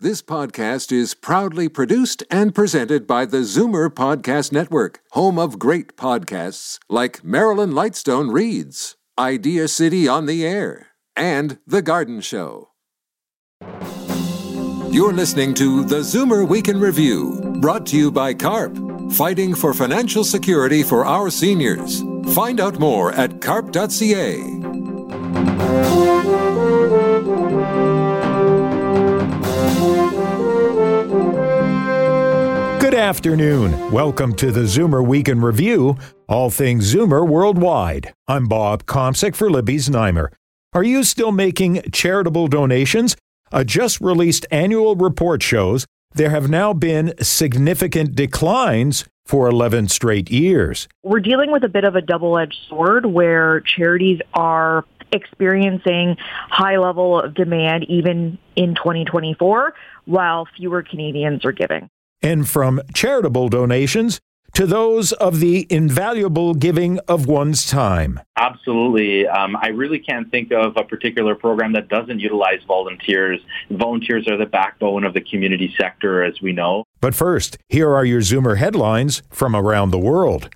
This podcast is proudly produced and presented by the Zoomer Podcast Network, home of great podcasts like Marilyn Lightstone Reads, Idea City on the Air, and The Garden Show. You're listening to the Zoomer Week in Review, brought to you by CARP, fighting for financial security for our seniors. Find out more at carp.ca. Good afternoon. Welcome to the Zoomer Week in Review, all things Zoomer worldwide. I'm Bob Komsic for Libby Znaimer. Are you still making charitable donations? A just-released annual report shows there have now been significant declines for 11 straight years. We're dealing with a bit of a double-edged sword where charities are experiencing high level of demand even in 2024, while fewer Canadians are giving. And from charitable donations to those of the invaluable giving of one's time. Absolutely. I really can't think of a particular program that doesn't utilize volunteers. Volunteers are the backbone of the community sector, as we know. But first, here are your Zoomer headlines from around the world.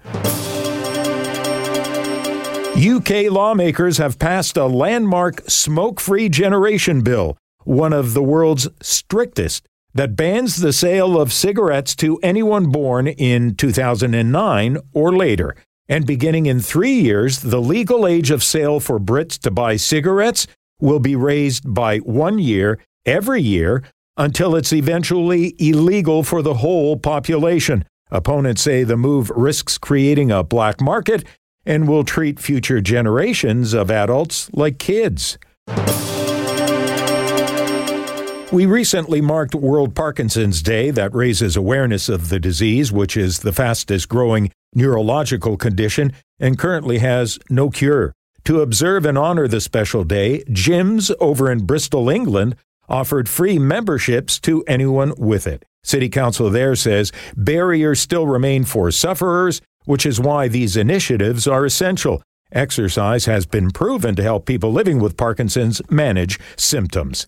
UK lawmakers have passed a landmark smoke-free generation bill, one of the world's strictest, that bans the sale of cigarettes to anyone born in 2009 or later. And beginning in 3 years, the legal age of sale for Brits to buy cigarettes will be raised by 1 year every year until it's eventually illegal for the whole population. Opponents say the move risks creating a black market and will treat future generations of adults like kids. We recently marked World Parkinson's Day that raises awareness of the disease, which is the fastest growing neurological condition and currently has no cure. To observe and honor the special day, gyms over in Bristol, England, offered free memberships to anyone with it. City Council there says barriers still remain for sufferers, which is why these initiatives are essential. Exercise has been proven to help people living with Parkinson's manage symptoms.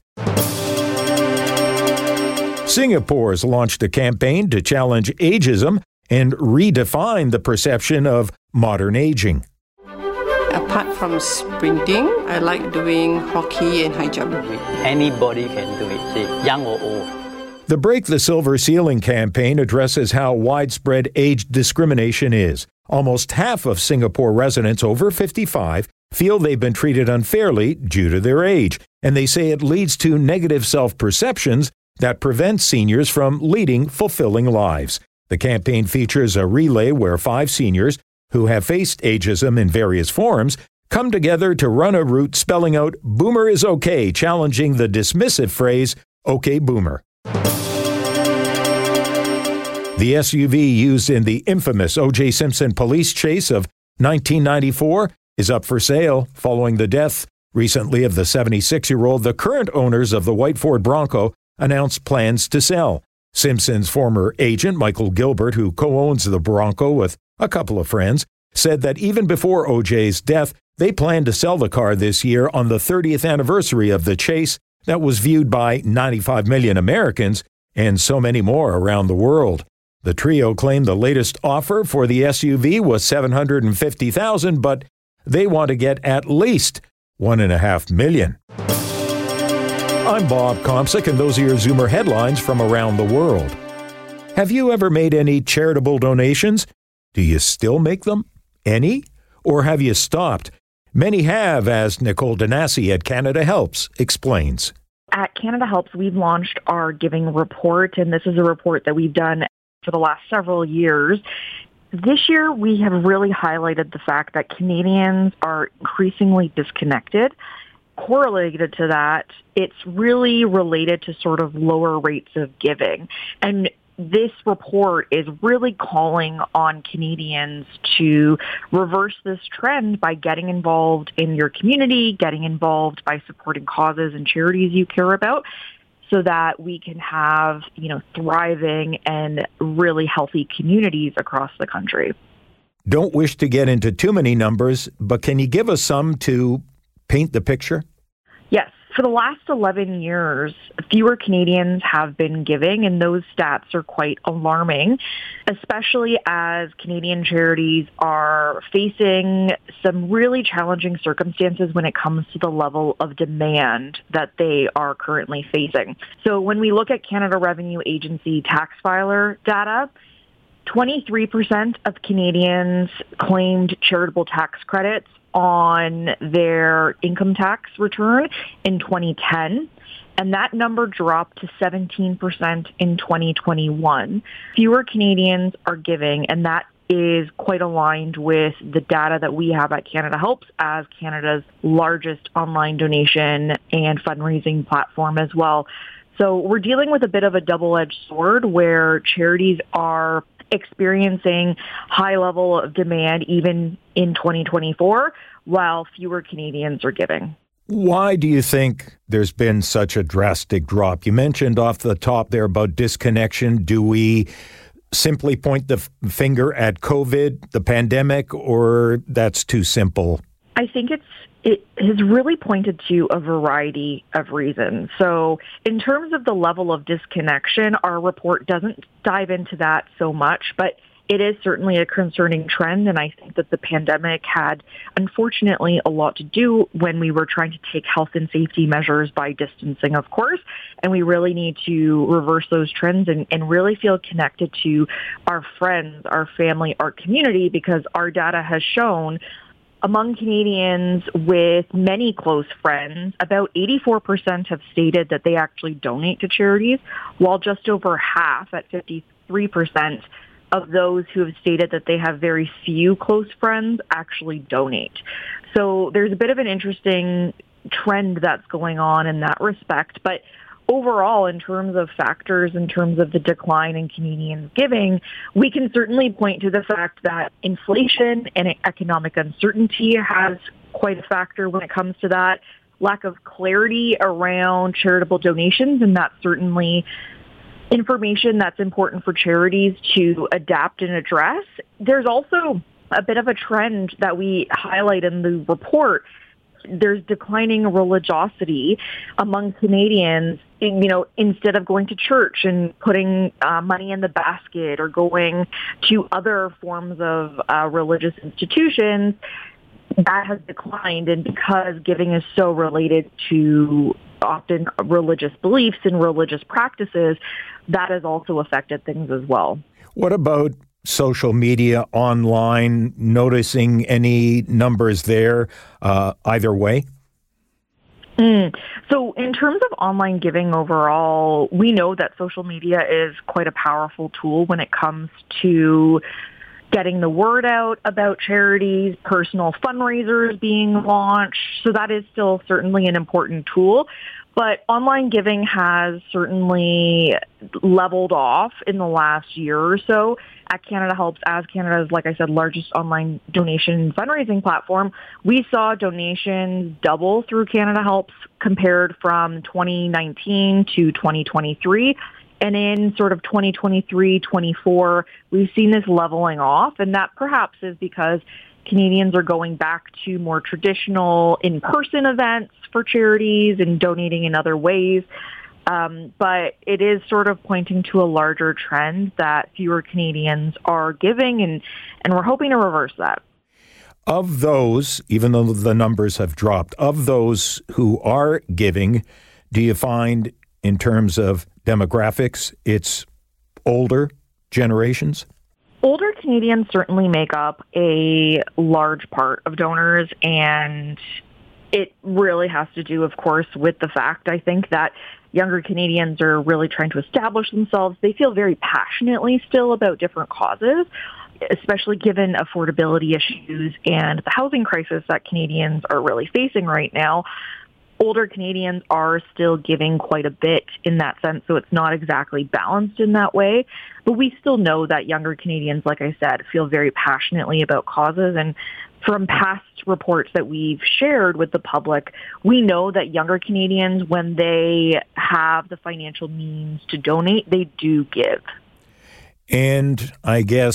Singapore has launched a campaign to challenge ageism and redefine the perception of modern aging. Apart from sprinting, I like doing hockey and high jump. Anybody can do it, say, young or old. The Break the Silver Ceiling campaign addresses how widespread age discrimination is. Almost half of Singapore residents over 55 feel they've been treated unfairly due to their age, and they say it leads to negative self-perceptions that prevents seniors from leading fulfilling lives. The campaign features a relay where 5 seniors who have faced ageism in various forms come together to run a route spelling out "Boomer is okay," challenging the dismissive phrase "Okay, Boomer." The SUV used in the infamous O.J. Simpson police chase of 1994 is up for sale following the death recently of the 76-year-old. The current owners of the white Ford Bronco announced plans to sell. Simpson's former agent, Michael Gilbert, who co-owns the Bronco with a couple of friends, said that even before O.J.'s death, they planned to sell the car this year on the 30th anniversary of the chase that was viewed by 95 million Americans and so many more around the world. The trio claimed the latest offer for the SUV was $750,000, but they want to get at least $1.5 million. I'm Bob Komsic, and those are your Zoomer headlines from around the world. Have you ever made any charitable donations? Do you still make them? Any? Or have you stopped? Many have, as Nicole Danasi at Canada Helps explains. At Canada Helps, we've launched our giving report, and this is a report that we've done for the last several years. This year, we have really highlighted the fact that Canadians are increasingly disconnected. Correlated to that, it's really related to sort of lower rates of giving. And this report is really calling on Canadians to reverse this trend by getting involved in your community, getting involved by supporting causes and charities you care about, so that we can have, thriving and really healthy communities across the country. Don't wish to get into too many numbers, but can you give us some to paint the picture? Yes. For the last 11 years, fewer Canadians have been giving, and those stats are quite alarming, especially as Canadian charities are facing some really challenging circumstances when it comes to the level of demand that they are currently facing. So when we look at Canada Revenue Agency tax filer data, 23% of Canadians claimed charitable tax credits on their income tax return in 2010, and that number dropped to 17% in 2021. Fewer Canadians are giving, and that is quite aligned with the data that we have at Canada Helps as Canada's largest online donation and fundraising platform as well. So we're dealing with a bit of a double-edged sword where charities are experiencing high level of demand even in 2024, while fewer Canadians are giving. Why do you think there's been such a drastic drop? You mentioned off the top there about disconnection. Do we simply point the finger at COVID, the pandemic, or that's too simple? I think it has really pointed to a variety of reasons. So in terms of the level of disconnection, our report doesn't dive into that so much, but it is certainly a concerning trend, and I think that the pandemic had, unfortunately, a lot to do when we were trying to take health and safety measures by distancing, of course, and we really need to reverse those trends and really feel connected to our friends, our family, our community, because our data has shown among Canadians with many close friends, about 84% have stated that they actually donate to charities, while just over half, at 53%, of those who have stated that they have very few close friends actually donate. So there's a bit of an interesting trend that's going on in that respect. But overall, in terms of factors, in terms of the decline in Canadians giving, we can certainly point to the fact that inflation and economic uncertainty has quite a factor when it comes to that. Lack of clarity around charitable donations, and that's certainly information that's important for charities to adapt and address. There's also a bit of a trend that we highlight in the report. There's declining religiosity among Canadians. Instead of going to church and putting money in the basket or going to other forms of religious institutions, that has declined. And because giving is so related to often religious beliefs and religious practices, that has also affected things as well. What about social media, online, noticing any numbers there either way? So in terms of online giving overall, we know that social media is quite a powerful tool when it comes to getting the word out about charities, personal fundraisers being launched. So that is still certainly an important tool. But online giving has certainly leveled off in the last year or so. At Canada Helps, as Canada's, like I said, largest online donation fundraising platform, we saw donations double through Canada Helps compared from 2019 to 2023. And in sort of 2023-24, we've seen this leveling off, and that perhaps is because Canadians are going back to more traditional in-person events for charities and donating in other ways. But it is sort of pointing to a larger trend that fewer Canadians are giving, and we're hoping to reverse that. Of those, even though the numbers have dropped, of those who are giving, do you find in terms of demographics, it's older generations? Older Canadians certainly make up a large part of donors, and it really has to do, of course, with the fact, I think, that younger Canadians are really trying to establish themselves. They feel very passionately still about different causes, especially given affordability issues and the housing crisis that Canadians are really facing right now. Older Canadians are still giving quite a bit in that sense, so it's not exactly balanced in that way. But we still know that younger Canadians, like I said, feel very passionately about causes. And from past reports that we've shared with the public, we know that younger Canadians, when they have the financial means to donate, they do give. And I guess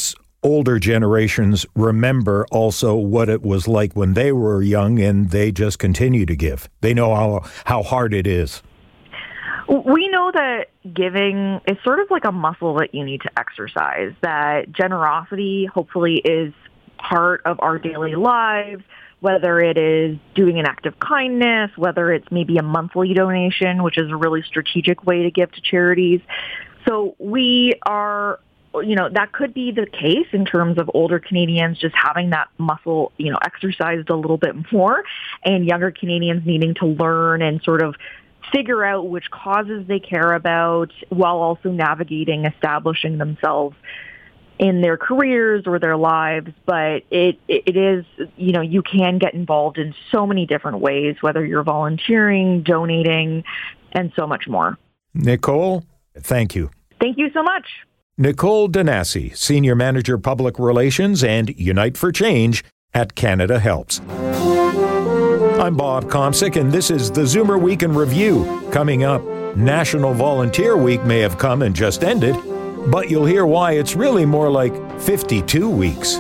older generations remember also what it was like when they were young, and they just continue to give. They know how hard it is. We know that giving is sort of like a muscle that you need to exercise, that generosity hopefully is part of our daily lives, whether it is doing an act of kindness, whether it's maybe a monthly donation, which is a really strategic way to give to charities. So we are, that could be the case in terms of older Canadians just having that muscle, exercised a little bit more, and younger Canadians needing to learn and sort of figure out which causes they care about while also navigating establishing themselves in their careers or their lives. But it is, you can get involved in so many different ways, whether you're volunteering, donating, and so much more. Nicole, thank you. Thank you so much. Nicole Danasi, Senior Manager Public Relations and Unite for Change at Canada Helps. I'm Bob Komsic, and this is the Zoomer Week in Review. Coming up, National Volunteer Week may have come and just ended, but you'll hear why it's really more like 52 weeks.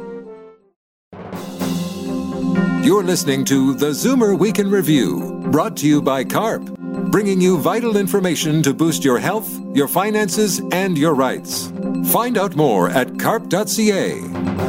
You're listening to the Zoomer Week in Review, brought to you by CARP, bringing you vital information to boost your health, your finances, and your rights. Find out more at carp.ca.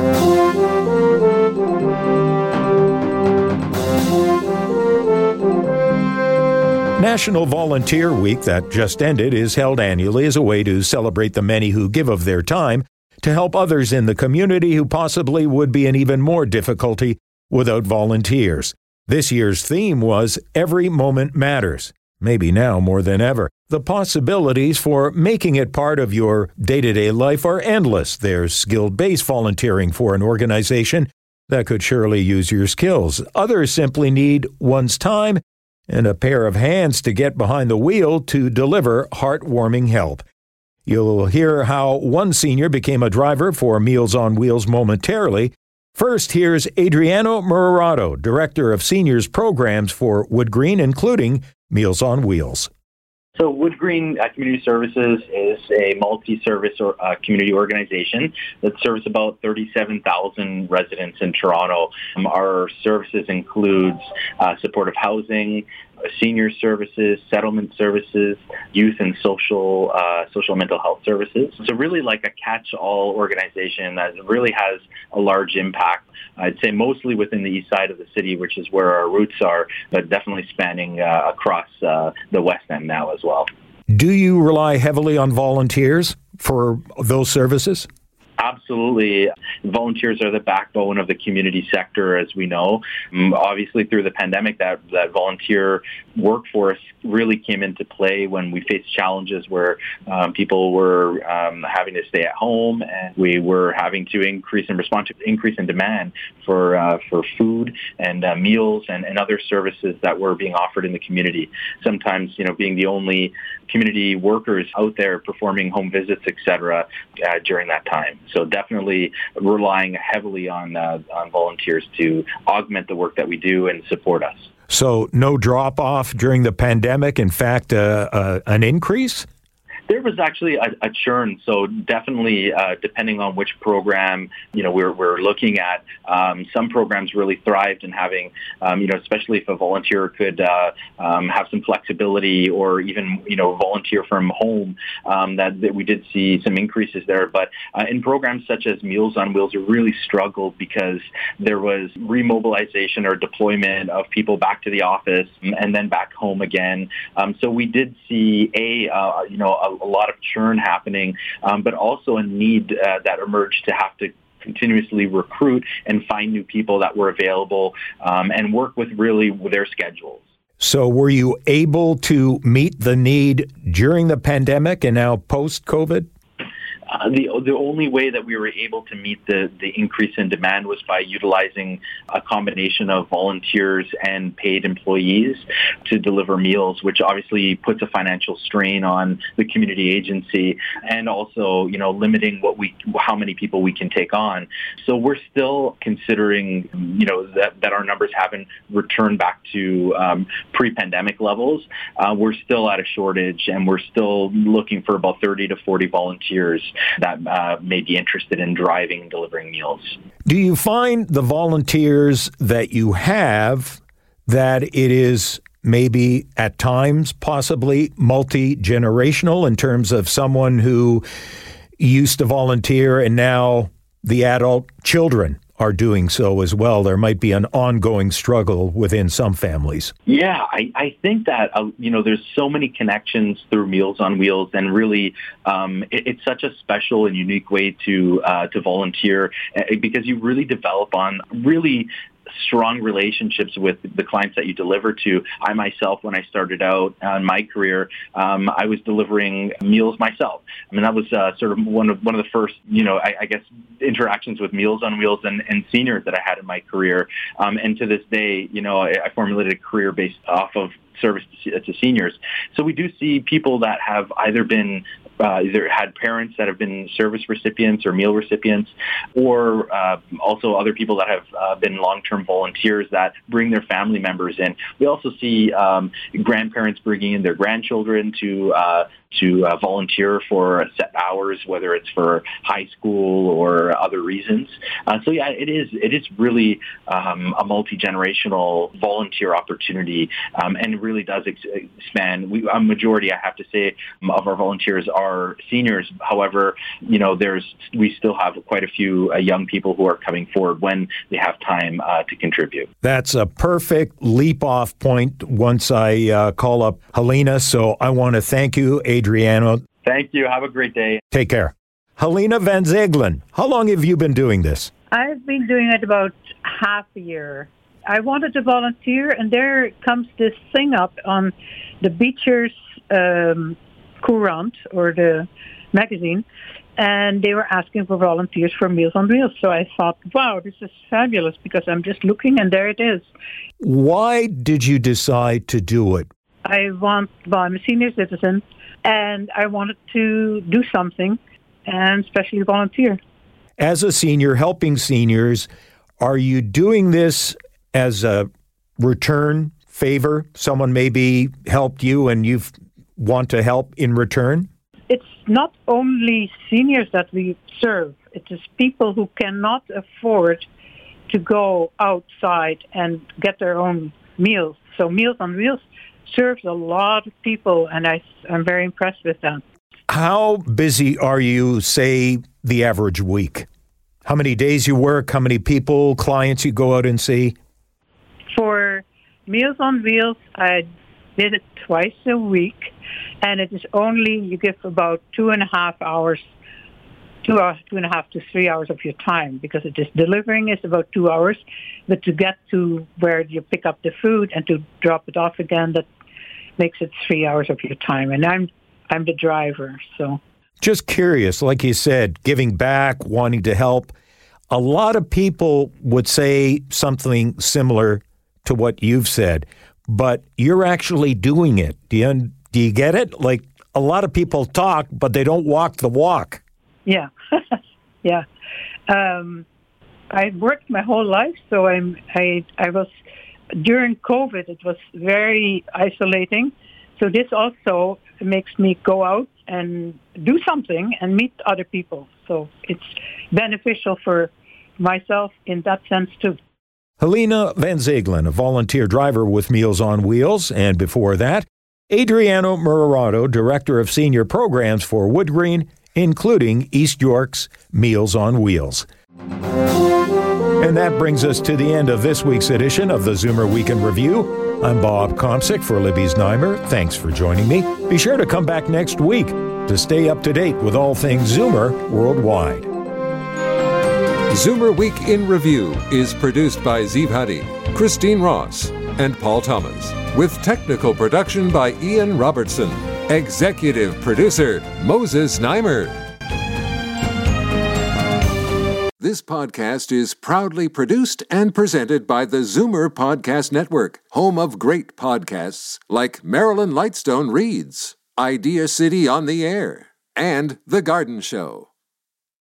National Volunteer Week that just ended is held annually as a way to celebrate the many who give of their time to help others in the community who possibly would be in even more difficulty without volunteers. This year's theme was Every Moment Matters. Maybe now more than ever. The possibilities for making it part of your day-to-day life are endless. There's skill-based volunteering for an organization that could surely use your skills. Others simply need one's time and a pair of hands to get behind the wheel to deliver heartwarming help. You'll hear how one senior became a driver for Meals on Wheels momentarily. First, here's Adriano Murato, Director of Seniors Programs for Wood Green, including Meals on Wheels. So Wood Green Community Services is a multi-service community organization that serves about 37,000 residents in Toronto. Our services includes supportive housing, senior services, settlement services, youth and social mental health services. So really like a catch-all organization that really has a large impact. I'd say mostly within the east side of the city, which is where our roots are, but definitely spanning across the West End now as well. Do you rely heavily on volunteers for those services? Absolutely. Volunteers are the backbone of the community sector, as we know. Obviously, through the pandemic, that volunteer workforce really came into play when we faced challenges where people were having to stay at home, and we were having to respond to increase in demand for food and meals and other services that were being offered in the community. Sometimes, being the only community workers out there performing home visits, etc., during that time. So definitely relying heavily on volunteers to augment the work that we do and support us. So no drop-off during the pandemic, in fact, an increase? There was actually a churn, so definitely depending on which program we're looking at, some programs really thrived in having, especially if a volunteer could have some flexibility or even volunteer from home, that we did see some increases there. But in programs such as Meals on Wheels, we really struggled because there was remobilization or deployment of people back to the office and then back home again. So we did see a lot of churn happening, but also a need that emerged to have to continuously recruit and find new people that were available and work with their schedules. So were you able to meet the need during the pandemic and now post-COVID? The only way that we were able to meet the increase in demand was by utilizing a combination of volunteers and paid employees to deliver meals, which obviously puts a financial strain on the community agency, and also limiting how many people we can take on. So we're still considering that our numbers haven't returned back to pre-pandemic levels. We're still at a shortage, and we're still looking for about 30 to 40 volunteers that may be interested in driving and delivering meals. Do you find the volunteers that you have that it is maybe at times possibly multi-generational in terms of someone who used to volunteer and now the adult children are doing so as well? There might be an ongoing struggle within some families. Yeah, I think that, there's so many connections through Meals on Wheels, and really it's such a special and unique way to volunteer, because you really develop on really strong relationships with the clients that you deliver to. I myself, when I started out in my career, I was delivering meals myself. I mean, that was sort of one of the first, I guess, interactions with Meals on Wheels and seniors that I had in my career. And to this day, I formulated a career based off of service to seniors. So we do see people that have either been either had parents that have been service recipients or meal recipients, or also other people that have been long-term volunteers that bring their family members in. We also see grandparents bringing in their grandchildren to volunteer for set hours, whether it's for high school or other reasons. So yeah, it is really a multi-generational volunteer opportunity, and it really does expand. A majority, I have to say, of our volunteers are seniors. However, we still have quite a few young people who are coming forward when they have time to contribute. That's a perfect leap-off point once I call up Helena. So I want to thank you, Adriano. Thank you. Have a great day. Take care. Helena Van Zegelen, how long have you been doing this? I've been doing it about half a year. I wanted to volunteer, and there comes this thing up on the Beecher's Courant, or the magazine, and they were asking for volunteers for Meals on Wheels. So I thought, wow, this is fabulous, because I'm just looking, and there it is. Why did you decide to do it? I'm a senior citizen, and I wanted to do something, and especially volunteer. As a senior helping seniors, are you doing this as a return favor? Someone maybe helped you and you want to help in return? It's not only seniors that we serve. It is people who cannot afford to go outside and get their own meals. So Meals on Wheels serves a lot of people, and I'm very impressed with that. How busy are you, say, the average week? How many days you work? How many people, clients you go out and see? For Meals on Wheels, I did it twice a week, and it is only, you give about 2.5 hours, 2.5 to 3 hours of your time, because it is delivering is about 2 hours, but to get to where you pick up the food and to drop it off again, that makes it 3 hours of your time, and I'm the driver, so. Just curious, like you said, giving back, wanting to help. A lot of people would say something similar to what you've said, but you're actually doing it. Do you get it? Like, a lot of people talk, but they don't walk the walk. Yeah, yeah. I worked my whole life, so I was, during COVID, it was very isolating. So this also makes me go out and do something and meet other people. So it's beneficial for myself in that sense, too. Helena Van Zegelen, a volunteer driver with Meals on Wheels, and before that, Adriano Murato, Director of Senior Programs for Woodgreen, including East York's Meals on Wheels. And that brings us to the end of this week's edition of the Zoomer Weekend Review. I'm Bob Komsic for Libby Znaimer. Thanks for joining me. Be sure to come back next week to stay up to date with all things Zoomer worldwide. Zoomer Week in Review is produced by Zeev Hadi, Christine Ross, and Paul Thomas, with technical production by Ian Robertson. Executive producer, Moses Znaimer. This podcast is proudly produced and presented by the Zoomer Podcast Network, home of great podcasts like Marilyn Lightstone Reads, Idea City on the Air, and The Garden Show.